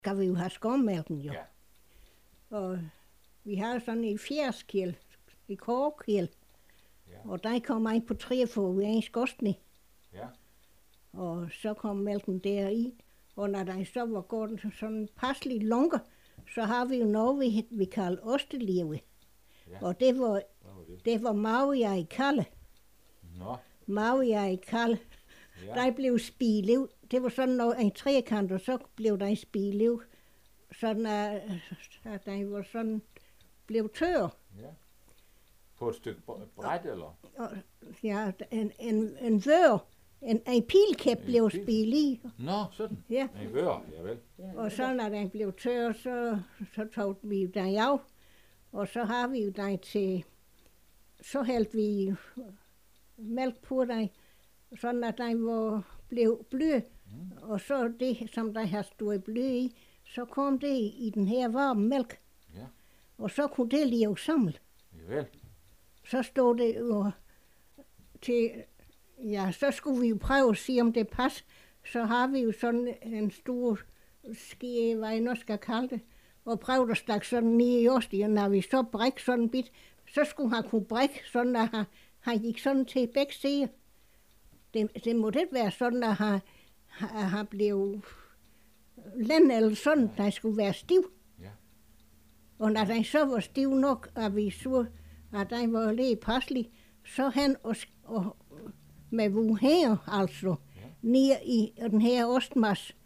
Skal vi jo have skovmælken jo. Ja. Og vi har sådan en fjerskæld, en kogekæld. Ja. Og der kommer en på 3 for hver en skorstning. Ja. Og så kom mælken deri. Og når der så var gået sådan passelig lunker, så har vi jo noget, vi kalder ostelive. Ja. Og det Hvad var det? det var magia i kalde. Nå. Magia i kalde. Ja. Der blev spilev. Det var sådan noget, en trekant, og så blev der en spilev. Sådan at den var sådan, blev tør. Ja. På et stykke bræt, eller? Og, ja, en vør. En pilkæp blev pil? spilet i. Nå, sådan. Ja. En vør, javel. Og så når den blev tør, så tog vi den af. Og så har vi jo den til, så hældte vi mælk på den, sådan at den blev blød. Og så det, som der har stået blød i, så kom det i den her varme mælk. Ja. Og så kunne det leve sammen. Javel. Så stod det jo til, ja, så skulle vi jo prøve at se, om det passer. Så har vi jo sådan en stor ske, hvad jeg nu skal kalde det, og prøvede at stakke sådan ned i osten, og når vi så bræk sådan en bit, så skulle han kunne brække sådan, at han gik sådan til begge sider. Det måtte ikke være sådan, at han blev lænd eller sådan, at han skulle være stiv. Ja. Og når den så var stiv nok, og vi så, at den var lidt passelig, så han og med vuher, altså, ned i den her ostmasse,